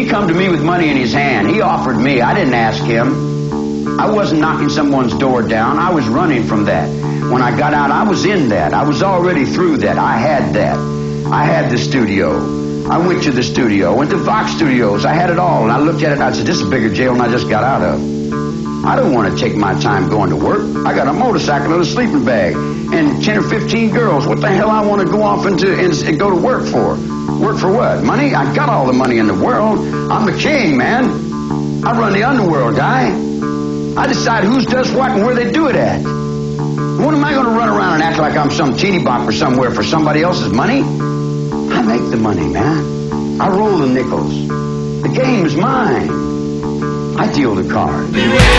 He come to me with money in his hand. He offered me. I didn't ask him. I wasn't knocking someone's door down. I was running from that. When I got out, I was in that. I was already through that. I had that. I had the studio. I went to the studio. Went to Fox Studios. I had it all. And I looked at it and I said, this is a bigger jail than I just got out of. I don't want to take my time going to work. I got a motorcycle and a sleeping bag and 10 or 15 girls. What the hell I want to go off and go to work for? Work for what? Money? I got all the money in the world. I'm the king, man. I run the underworld, guy. I decide who does what and where they do it at. What am I going to run around and act like I'm some teeny bopper somewhere for somebody else's money? I make the money, man. I roll the nickels. The game is mine. I deal the cards.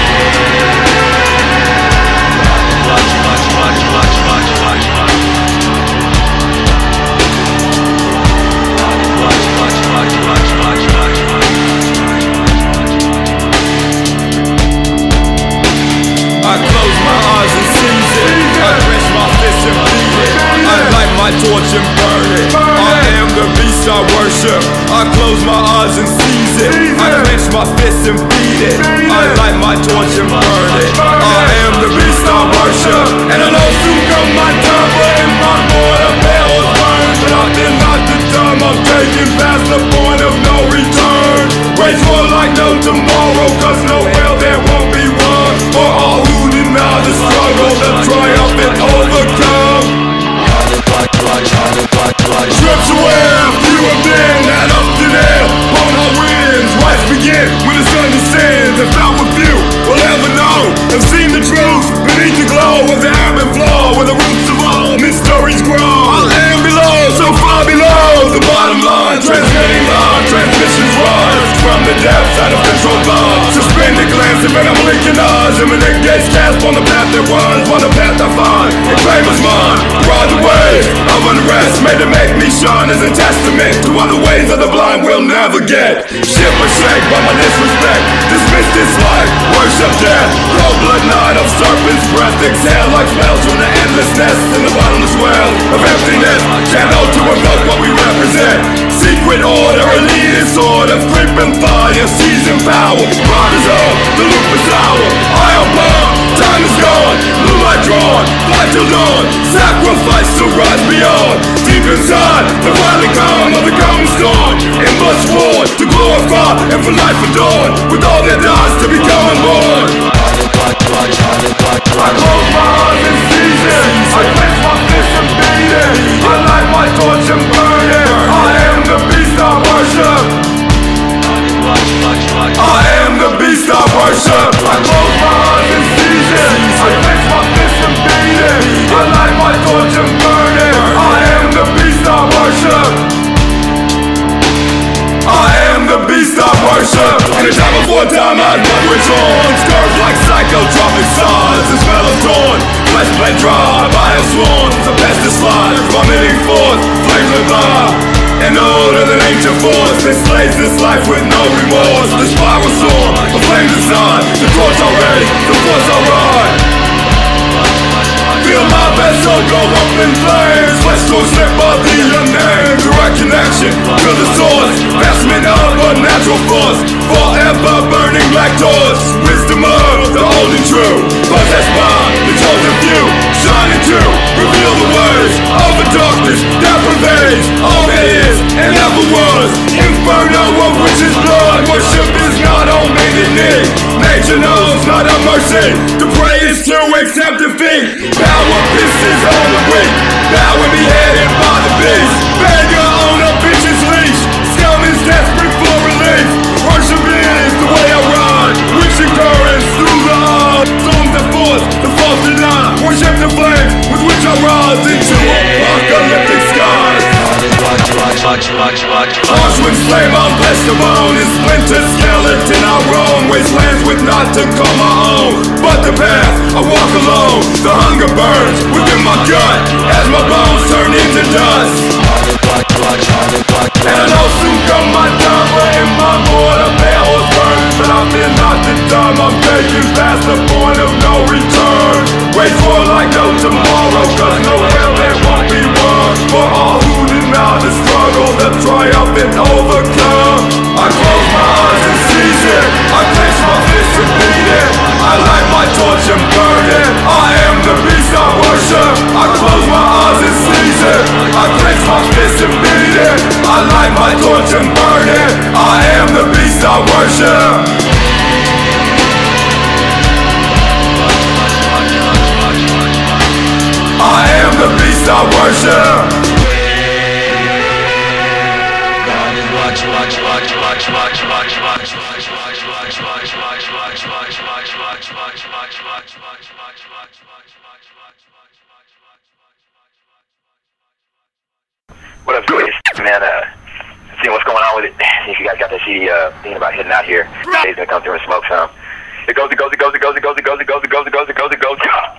I close my eyes and seize it. I clench my fists and beat it. I light my torch and burn it. I am the beast I worship. I close my eyes and seize it. I clench my fists and beat it. I light my torch and burn it. I am the beast I worship. And I know soon come my time, but in my mortar hell is burned. But I did not the time I'm taking past the point of no return. Wage war like no tomorrow, cause no hell there won't be one. For all who deny the struggle, the triumph and overcome. Strips away a few of them that up to there on our winds. Life begin when the sun descends. And not a few will ever know and seen the truth beneath the glow of the ebb and flow, where the roots of all mysteries grow. I am below, so far below the bottom line. Transmitting line, transmissions rise from the depths out of control line. Suspended glance and venom leaking eyes. Imminent gaze cast on the path that runs, on the path I find. And claim as mine, ride the wave of unrest, made to make me shine as a testament to other ways of the blind will never get. Ship or shake by my disrespect, dismiss this life, worship death. Cold blood night of serpent's breath, exhale like smells from the endless nest in the bottomless well of emptiness. Channel to invoke what we represent. Secret order, elitist order, creeping fire, seizing power. Pride is up, the loop is sour. I am bound, time is gone, blue light drawn, fight till dawn. Sacrifice to rise beyond. Deep inside, the violent calm of the coming storm. It must war to glorify and for life adorn. With all that dies to become unborn. I close my eyes and seize it. I clench my fists and beat it. I light my torch and burn it. I am the beast I worship. I am the beast I worship. I close my eyes and seize it. I clench my fists and beat it. I light my torch and burn it. I am the beast I worship. I am the beast I worship. Anytime before time I'd witch on. Scarves like psychotropic sides. The smell of dawn, flesh bled dry by a sworn. The pest is slide, vomiting forth, flames of fire. And older than ancient force, it slays this life with no remorse. The spiral soar, the flames inside, the torch already, the force alright. Feel my vessel go up in flames. Flesh torn slip by the unnamed. Direct connection to the source. Vestment of a natural force. Forever burning black torch. Wisdom of the old and true. Possessed by the chosen few. Shining to reveal the ways of the darkness that pervades all that is and ever was. Inferno of witches' blood. Worship is not on bended knee. Nature knows not of mercy. To pray is to accept defeat. Power pisses on the weak. Power beheaded by the beast. Beggar on a bitch's leash. Scum is desperate for relief. Worship is the way I ride. Witching currents through the heart. Storms that force the false deny. Worship the flame with which I rise into apocalyptic skies. Auschwitz flame on flesh to bone. In splinter skeleton I roam. Wastelands with not to call my own. But the path I walk alone. The hunger burns within my gut as my bones turn into dust. And I know soon come my time, but in my mortar hell is burned. But I've been not the time, I'm taking past the point of no return. Wait for like no tomorrow, cause no hell there won't be one. For all who deny the struggle, the triumph and overcome. I close my it. I light my torch and burn it. I am the beast I worship. I am the beast I worship. What up, Joyce? Man, seeing what's going on with it. If you guys got that CD thinking about hitting out here, Dave's gonna come through and smoke some. It goes.